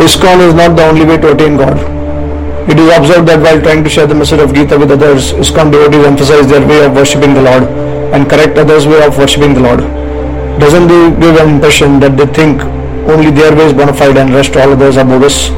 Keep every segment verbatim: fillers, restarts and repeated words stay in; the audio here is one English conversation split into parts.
ISKCON is not the only way to attain God. It is observed that while trying to share the message of Gita with others, ISKCON devotees emphasize their way of worshipping the Lord and correct others' way of worshipping the Lord. Doesn't they give an impression that they think only their way is bona fide and rest all others are bogus?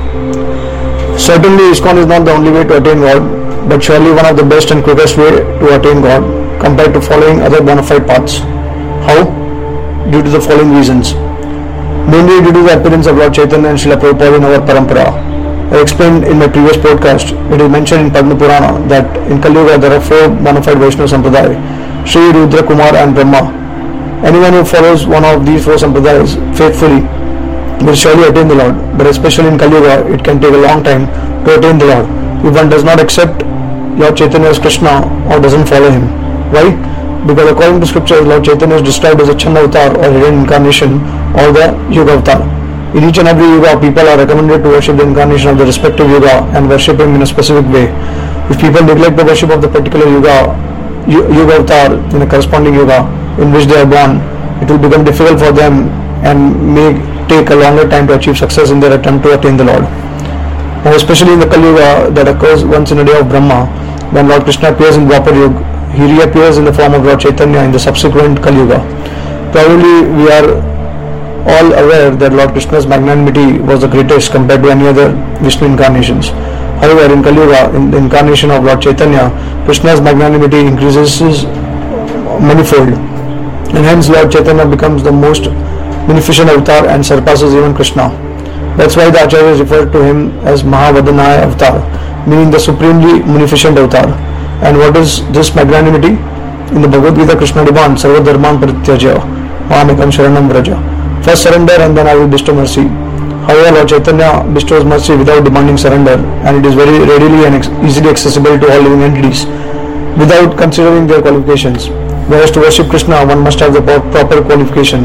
Certainly ISKCON is not the only way to attain God, but surely one of the best and quickest way to attain God compared to following other bona fide paths. How? Due to the following reasons. Mainly due to the appearance of Lord Chaitanya and Srila Prabhupada in our parampara. I explained in my previous podcast, it is mentioned in Padma Purana that in Kali Yuga there are four bona fide Vaishnava Sampradaya, Sri, Rudra, Kumar and Brahma. Anyone who follows one of these four Sampradayas faithfully will surely attain the Lord, but especially in Kali Yuga it can take a long time to attain the Lord if one does not accept Lord Chaitanya as Krishna or doesn't follow him. Why? Because according to scriptures, Lord Chaitanya is described as a Chanda Avatar or hidden incarnation or the Yuga Avatar. In each and every Yuga, people are recommended to worship the incarnation of the respective Yuga and worship him in a specific way. If people neglect the worship of the particular Yuga, Yuga Avatar in a corresponding Yuga in which they are born, it will become difficult for them and may take a longer time to achieve success in their attempt to attain the Lord. Now, especially in the Kali Yuga that occurs once in a day of Brahma, when Lord Krishna appears in Dwapar Yuga, he reappears in the form of Lord Chaitanya in the subsequent Kali Yuga. Probably we are all aware that Lord Krishna's magnanimity was the greatest compared to any other Vishnu incarnations. However, in Kali Yuga, in the incarnation of Lord Chaitanya, Krishna's magnanimity increases manifold, and hence Lord Chaitanya becomes the most beneficent avatar and surpasses even Krishna. That's why the Acharyas refer to him as Mahavadana Avatar, meaning the supremely munificent avatar. And what is this magnanimity? In the Bhagavad Gita, Krishna demands Sarva Dharman Parityaja Mamekam Sharanam Vraja. First surrender and then I will bestow mercy. However, Lord Chaitanya bestows mercy without demanding surrender, and it is very readily and ex- easily accessible to all living entities without considering their qualifications. Whereas to worship Krishna, one must have the proper qualification.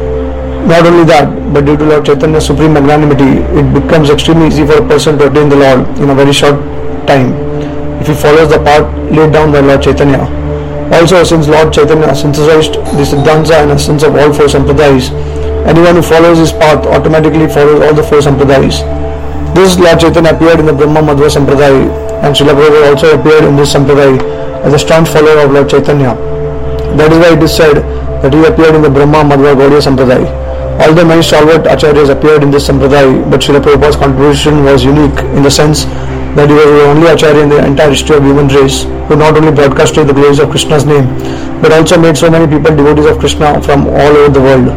Not only that, but due to Lord Chaitanya's supreme magnanimity, it becomes extremely easy for a person to attain the Lord in a very short time if he follows the path laid down by Lord Chaitanya. Also, since Lord Chaitanya synthesized the Siddhanta and essence of all four Sampradayas, anyone who follows his path automatically follows all the four Sampradayas. This Lord Chaitanya appeared in the Brahma Madhva Sampradaya, and Srila Prabhupada also appeared in this Sampradaya as a staunch follower of Lord Chaitanya. That is why it is said that he appeared in the Brahma Madhva Gaudiya Sampradaya. Although many stalwart acharyas appeared in this Sampradaya, but Srila Prabhupada's contribution was unique in the sense that he was the only acharya in the entire history of human race who not only broadcasted the glories of Krishna's name, but also made so many people devotees of Krishna from all over the world.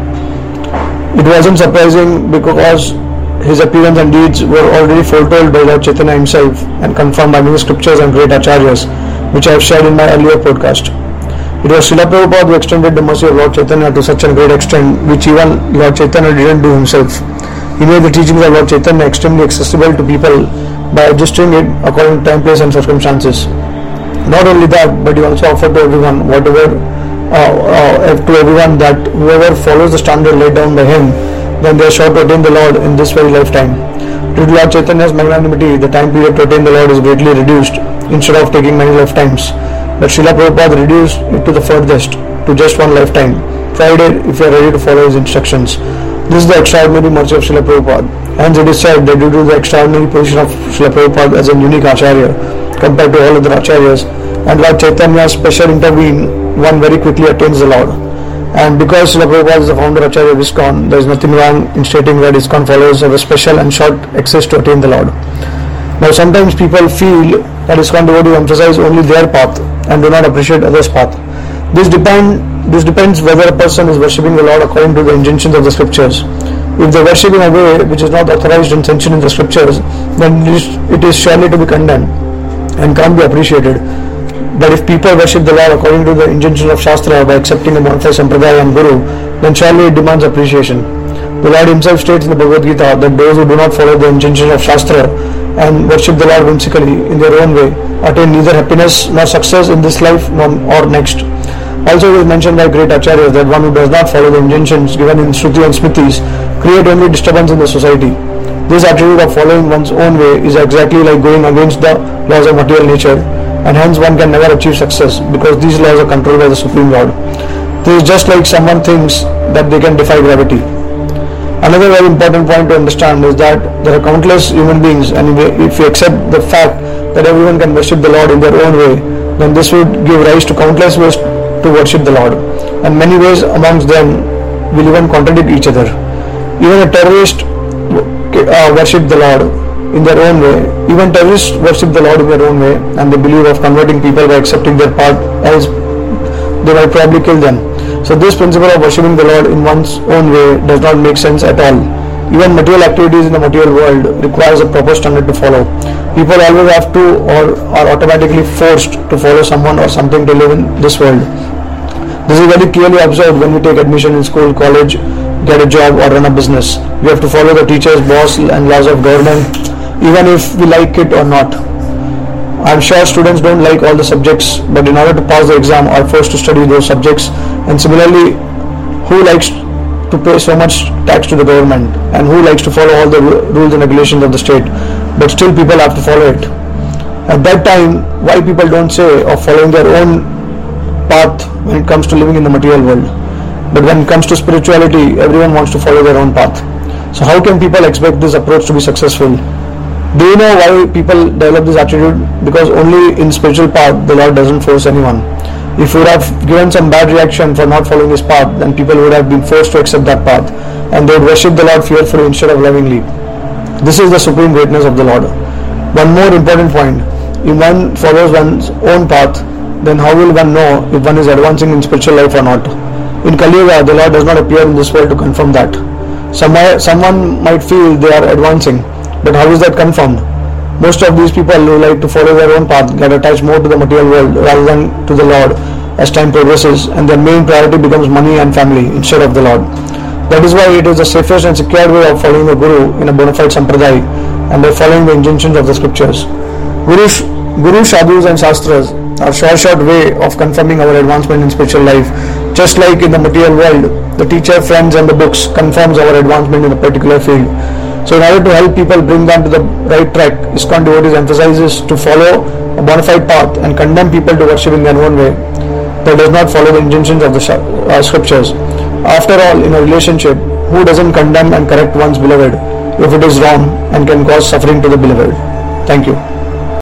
It wasn't surprising because his appearance and deeds were already foretold by Lord Chaitanya himself and confirmed by many scriptures and great acharyas, which I have shared in my earlier podcast. It was Srila Prabhupada who extended the mercy of Lord Chaitanya to such a great extent which even Lord Chaitanya didn't do himself. He made the teachings of Lord Chaitanya extremely accessible to people by adjusting it according to time, place and circumstances. Not only that, but he also offered to everyone whatever uh, uh, to everyone that whoever follows the standard laid down by him, then they are sure to attain the Lord in this very lifetime. Due to Lord Chaitanya's magnanimity, the time period to attain the Lord is greatly reduced instead of taking many lifetimes. But Srila Prabhupada reduced it to the furthest, to just one lifetime, provided if you are ready to follow his instructions. This is the extraordinary mercy of Srila Prabhupada. Hence it is said that due to the extraordinary position of Srila Prabhupada as a unique acharya compared to all other acharyas, and Lord Chaitanya's special intervene, one very quickly attains the Lord. And because Srila Prabhupada is the founder acharya of ISKCON, there is nothing wrong in stating that ISKCON followers have a special and short access to attain the Lord. Now sometimes people feel that ISKCON devotees emphasize only their path and do not appreciate others' path. This depend this depends whether a person is worshipping the Lord according to the injunctions of the scriptures. If they worship in a way which is not authorized and sanctioned in the scriptures, then it is, it is surely to be condemned and can't be appreciated. But if people worship the Lord according to the injunctions of Shastra by accepting the Mantra, Sampradaya and Guru, then surely it demands appreciation. The Lord himself states in the Bhagavad Gita that those who do not follow the injunctions of Shastra and worship the Lord whimsically in their own way attain neither happiness nor success in this life nor or next. Also it is mentioned by great acharyas that one who does not follow the injunctions given in Shruti and Smritis create only disturbance in the society. This attribute of following one's own way is exactly like going against the laws of material nature, and hence one can never achieve success because these laws are controlled by the Supreme Lord. This is just like someone thinks that they can defy gravity. Another very important point to understand is that there are countless human beings, and if we accept the fact that everyone can worship the Lord in their own way, then this would give rise to countless ways to worship the Lord, and many ways amongst them will even contradict each other. Even a terrorist uh, worship the Lord in their own way. Even terrorists worship the Lord in their own way, and they believe of converting people by accepting their part, else they might probably kill them. So this principle of worshipping the Lord in one's own way does not make sense at all. Even material activities in the material world requires a proper standard to follow. People always have to or are automatically forced to follow someone or something to live in this world. This is very clearly observed when we take admission in school, college, get a job or run a business. We have to follow the teachers, boss and laws of government, even if we like it or not. I am sure students don't like all the subjects, but in order to pass the exam are forced to study those subjects. And similarly, who likes to pay so much tax to the government, and who likes to follow all the rules and regulations of the state, but still people have to follow it. At that time, why people don't say of following their own path when it comes to living in the material world, but when it comes to spirituality, everyone wants to follow their own path. So how can people expect this approach to be successful? Do you know why people develop this attitude? Because only in spiritual path the Lord doesn't force anyone. If we would have given some bad reaction for not following his path, then people would have been forced to accept that path, and they would worship the Lord fearfully instead of lovingly. This is the supreme greatness of the Lord. One more important point: if one follows one's own path, then how will one know if one is advancing in spiritual life or not? In Kali Yuga, the Lord does not appear in this world to confirm that. Somewhere, someone might feel they are advancing, but how is that confirmed? Most of these people who like to follow their own path get attached more to the material world rather than to the Lord as time progresses, and their main priority becomes money and family instead of the Lord. That is why it is the safest and secure way of following the Guru in a bona fide sampradaya, and by following the injunctions of the scriptures. Guru, Guru Sadhus and Shastras are short short way of confirming our advancement in spiritual life. Just like in the material world, the teacher, friends and the books confirms our advancement in a particular field. So in order to help people bring them to the right track, ISKCON devotees emphasizes to follow a bona fide path and condemn people to worship in their own way that does not follow the injunctions of the uh, scriptures. After all, in a relationship, who doesn't condemn and correct one's beloved if it is wrong and can cause suffering to the beloved? Thank you.